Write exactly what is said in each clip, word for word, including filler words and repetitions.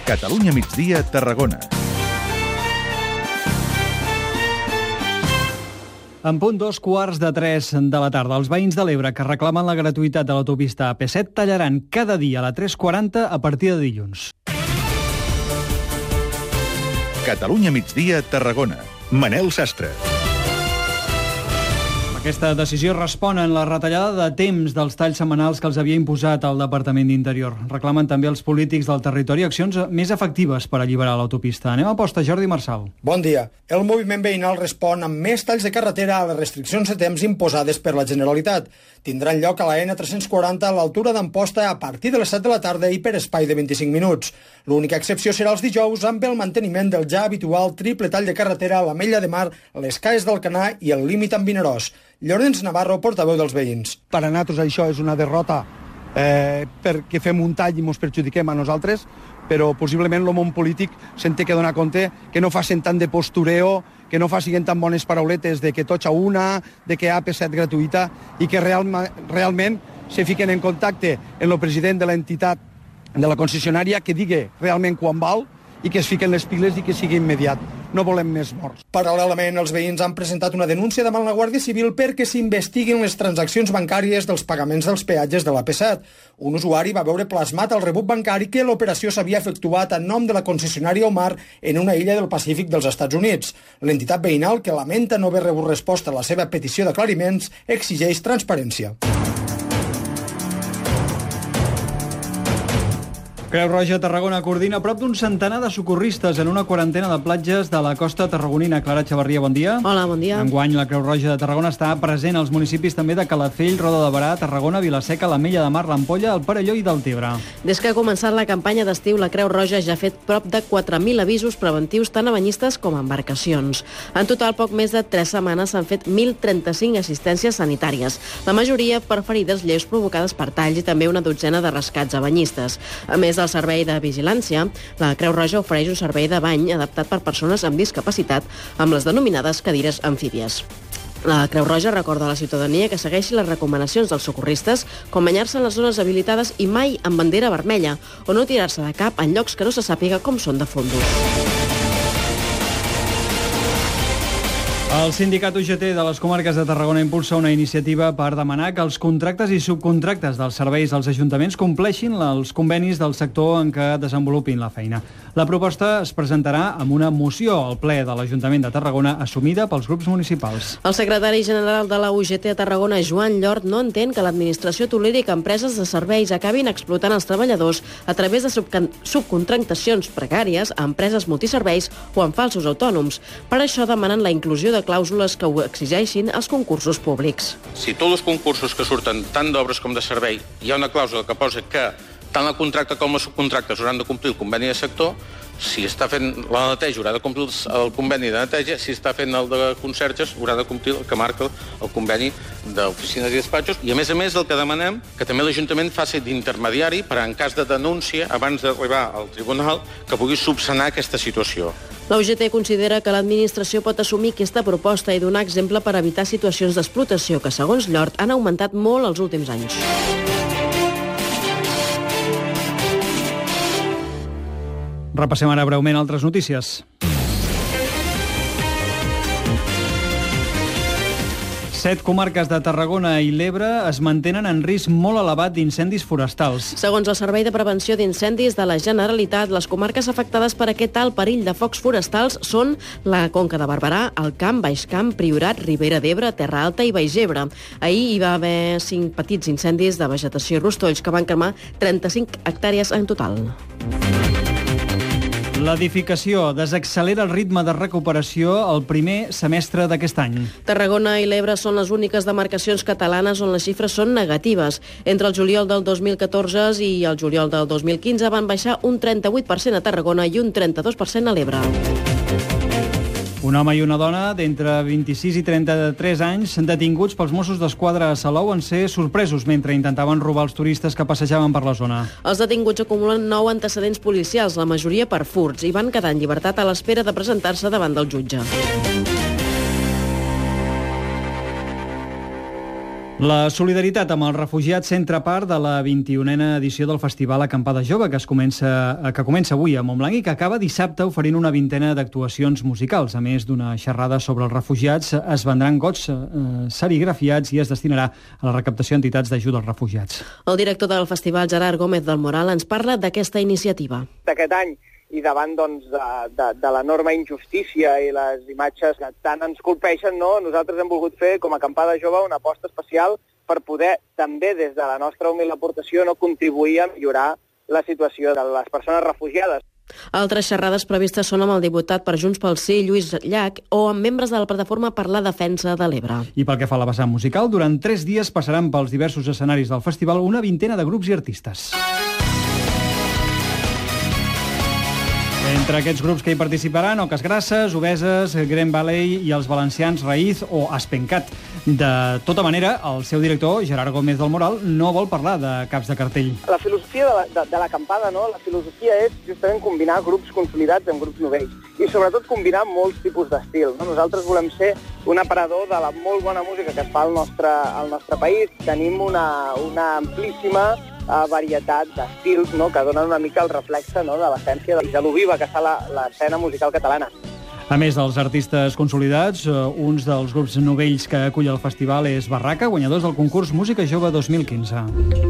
Catalunya migdia, Tarragona. En punt dos quarts de tres de la tarda, els veïns de l'Ebre que reclamen la gratuïtat de l'autopista A P set tallaran cada dia a la tres quaranta a partir de dilluns. Catalunya migdia, Tarragona. Manel Sastre. Aquesta decisió respon en la retallada de temps dels talls setmanals que els havia imposat el Departament d'Interior. Reclamen també els polítics del territori accions més efectives per alliberar l'autopista. Anem a posta, Jordi Marçal. Bon dia. El moviment veïnal respon amb més talls de carretera a les restriccions de temps imposades per la Generalitat. Tindran lloc a la N tres cents quaranta a l'altura d'Amposta a partir de les set de la tarda i per espai de vint-i-cinc minuts. L'única excepció serà els dijous amb el manteniment del ja habitual triple tall de carretera a l'Ametlla de Mar, les Caes d'Alcanar i el límit amb Vinaròs. Llorenç Navarro, portaveu dels veïns. Per a nosaltres això és una derrota eh, perquè fem un tall i ens perjudiquem a nosaltres, però possiblement el món polític se'n té que donar compte que no facin tant de postureo, que no facin tan bones parauletes de que tots a una, de que A P set gratuïta i que real, realment se fiquen en contacte amb el president de l'entitat de la concessionària que digui realment quan val i que es fiquen les piles i que sigui immediat. No volem més morts. Paral·lelament, els veïns han presentat una denúncia davant la Guàrdia Civil perquè s'investiguin les transaccions bancàries dels pagaments dels peatges de l'A P set. Un usuari va veure plasmat al rebut bancari que l'operació s'havia efectuat en nom de la concessionària Omar en una illa del Pacífic dels Estats Units. L'entitat veïnal, que lamenta no haver rebut resposta a la seva petició d'aclariments, exigeix transparència. Creu Roja Tarragona coordina prop d'un centenar de socorristes en una quarantena de platges de la costa tarragonina. Clara Xavarria, bon dia. Hola, bon dia. Enguany, la Creu Roja de Tarragona està present als municipis també de Calafell, Roda de Berà, Tarragona, Vilaseca, l'Ametlla de Mar, l'Ampolla, el Perelló i Deltebre. Des que ha començat la campanya d'estiu, la Creu Roja ja ha fet prop de quatre mil avisos preventius tant a banyistes com a embarcacions. En total, poc més de tres setmanes s'han fet mil trenta-cinc assistències sanitàries, la majoria per ferides lleus provocades per talls i també una dotzena de rescats a banyistes. A més del servei de vigilància, la Creu Roja ofereix un servei de bany adaptat per persones amb discapacitat amb les denominades cadires amfíbies. La Creu Roja recorda a la ciutadania que segueixi les recomanacions dels socorristes, com banyar-se en les zones habilitades i mai amb bandera vermella, o no tirar-se de cap en llocs que no se sàpiga com són de fondos. El sindicat U G T de les comarques de Tarragona impulsa una iniciativa per demanar que els contractes i subcontractes dels serveis als ajuntaments compleixin els convenis del sector en què desenvolupin la feina. La proposta es presentarà amb una moció al ple de l'Ajuntament de Tarragona assumida pels grups municipals. El secretari general de la U G T a Tarragona, Joan Llort, no entén que l'administració toleri que empreses de serveis acabin explotant els treballadors a través de subcontractacions precàries a empreses multiserveis o en falsos autònoms. Per això demanen la inclusió de clàusules que ho exigeixin als concursos públics. Si tots els concursos que surten tant d'obres com de servei hi ha una clàusula que posa que tant el contracte com els subcontractes hauran de complir el conveni de sector, si està fent la neteja haurà de complir el conveni de neteja, si està fent el de conserges haurà de complir el que marca el conveni d'oficines i despatxos, i a més a més el que demanem que també l'Ajuntament faci d'intermediari per en cas de denúncia abans d'arribar al tribunal que pugui subsanar aquesta situació. La U G T considera que l'administració pot assumir aquesta proposta i donar exemple per evitar situacions d'explotació que, segons Llort, han augmentat molt els últims anys. Repassem ara breument altres notícies. Set comarques de Tarragona i l'Ebre es mantenen en risc molt elevat d'incendis forestals. Segons el Servei de Prevenció d'Incendis de la Generalitat, les comarques afectades per aquest alt perill de focs forestals són la Conca de Barberà, el Camp, Baix Camp, Priorat, Ribera d'Ebre, Terra Alta i Baix Ebre. Ahir hi va haver cinc petits incendis de vegetació i rostolls que van cremar trenta-cinc hectàrees en total. L'edificació desaccelera el ritme de recuperació el primer semestre d'aquest any. Tarragona i l'Ebre són les úniques demarcacions catalanes on les xifres són negatives. Entre el juliol del dos mil catorze i el juliol del dos mil quinze van baixar un trenta-vuit per cent a Tarragona i un trenta-dos per cent a l'Ebre. Un home i una dona d'entre vint-i-sis i trenta-tres anys detinguts pels Mossos d'Esquadra a Salou en ser sorpresos mentre intentaven robar els turistes que passejaven per la zona. Els detinguts acumulen nou antecedents policials, la majoria per furts, i van quedar en llibertat a l'espera de presentar-se davant del jutge. La solidaritat amb els refugiats centra part de la vint-i-unena edició del Festival Acampada Jove, que, es comença, que comença avui a Montblanc i que acaba dissabte oferint una vintena d'actuacions musicals. A més d'una xerrada sobre els refugiats, es vendran gots eh, serigrafiats i es destinarà a la recaptació d'entitats d'ajuda als refugiats. El director del festival, Gerard Gómez del Moral, ens parla d'aquesta iniciativa. D'aquest any, i davant doncs, de, de, de l'enorme injustícia i les imatges que tant ens colpeixen, no? Nosaltres hem volgut fer, com a Acampada Jove, una aposta especial per poder, també des de la nostra humil aportació, no contribuir a millorar la situació de les persones refugiades. Altres xerrades previstes són amb el diputat per Junts pel Sí, Lluís Llach, o amb membres de la Plataforma per la Defensa de l'Ebre. I pel que fa a la vessant musical, durant tres dies passaran pels diversos escenaris del festival una vintena de grups i artistes. Entre aquests grups que hi participaran, Oques Grasses, Obeses, Green Valley i els valencians Raïz o Aspencat. De tota manera, el seu director, Gerard Gómez del Moral, no vol parlar de caps de cartell. La filosofia de, la, de, de l'acampada, no? La filosofia és justament combinar grups consolidats amb grups novells i sobretot combinar molts tipus d'estil. No? Nosaltres volem ser un aparador de la molt bona música que es fa al nostre, al nostre país. Tenim una, una amplíssima a varietat d'estils, no?, que donen una mica el reflexe, no?, de l'essència de, de lo viva que està l'escena musical catalana. A més dels artistes consolidats, uns dels grups novells que acull el festival és Barraca, guanyadors del concurs Música Jove dos mil quinze.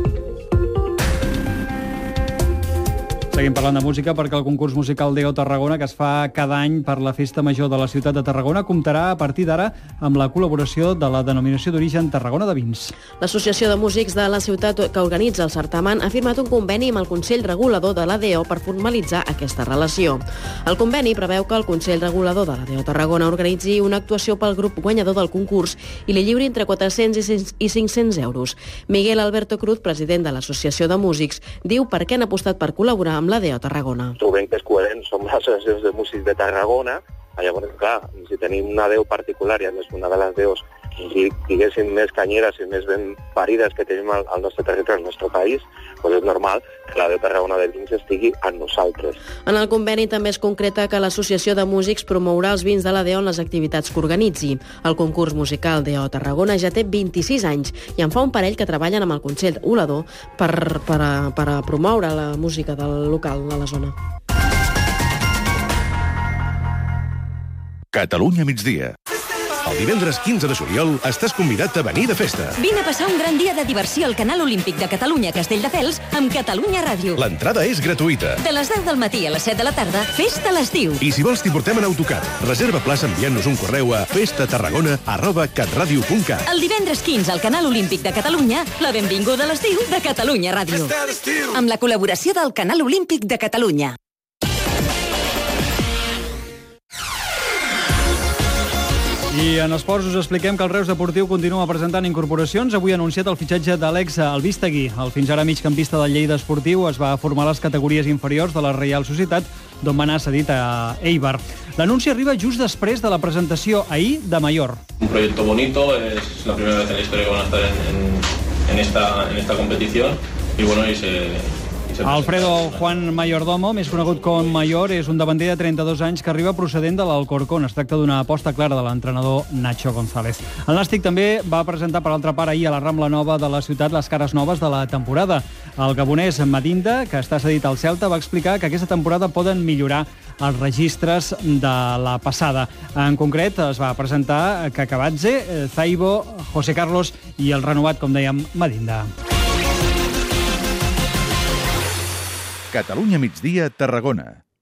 Seguim parlant de música perquè el concurs musical Deo Tarragona, que es fa cada any per la Festa Major de la ciutat de Tarragona, comptarà a partir d'ara amb la col·laboració de la denominació d'origen Tarragona de Vins. L'Associació de Músics de la ciutat que organitza el certamen ha firmat un conveni amb el Consell Regulador de l'A D O per formalitzar aquesta relació. El conveni preveu que el Consell Regulador de l'A D O Tarragona organitzi una actuació pel grup guanyador del concurs i li lliuri entre quatre-cents i cinc-cents euros. Miguel Alberto Cruz, president de l'Associació de Músics, diu per què han apostat per col·laborar amb l'A D O Tarragona. Trobem que és coherent, som l'associació de músics de Tarragona, llavors, clar, si tenim una D O particular, i a més una de les D Os, diguéssim, més canyeres i més ben parides que tenim al, al nostre territori, al nostre país, doncs és normal que la D O Tarragona de Vins estigui amb nosaltres. En el conveni també es concreta que l'Associació de Músics promourà els vins de la D O en les activitats que organitzi. El concurs musical D O Tarragona ja té vint-i-sis anys i en fa un parell que treballen amb el Consell Regulador per, per, a, per a promoure la música del local de la zona. Catalunya migdia. El divendres quinze de juliol estàs convidat a venir de festa. Vine a passar un gran dia de diversió al Canal Olímpic de Catalunya Castelldefels amb Catalunya Ràdio. L'entrada és gratuïta. De les deu del matí a les set de la tarda, festa a l'estiu. I si vols t'hi portem en autocar. Reserva plaça enviant-nos un correu a festatarragona arroba catradio punt cat. El divendres quinze al Canal Olímpic de Catalunya, la benvinguda a l'estiu de Catalunya Ràdio. Amb la col·laboració del Canal Olímpic de Catalunya. I en esports us expliquem que el Reus Deportiu continua presentant incorporacions. Avui ha anunciat el fitxatge d'Àlex Albistegui. El fins ara migcampista del Lleida Esportiu es va formar a les categories inferiors de la Reial Societat, d'on va anar cedit a Eibar. L'anunci arriba just després de la presentació ahir de Mayor. Un proyecto bonito, es la primera vez en la historia que van a estar en, en, en, esta, en esta competición y bueno, y se... Alfredo Juan Mayordomo, més conegut com Mayor, és un davanter de trenta-dos anys que arriba procedent de l'Alcorcón. Es tracta d'una aposta clara de l'entrenador Nacho González. El Nàstic també va presentar per altra part ahir a la Rambla Nova de la ciutat les cares noves de la temporada. El gabonès Madinda, que està cedit al Celta, va explicar que aquesta temporada poden millorar els registres de la passada. En concret, es va presentar Kakabadze, Zaibo, José Carlos i el renovat, com dèiem, Madinda. Catalunya migdia, Tarragona.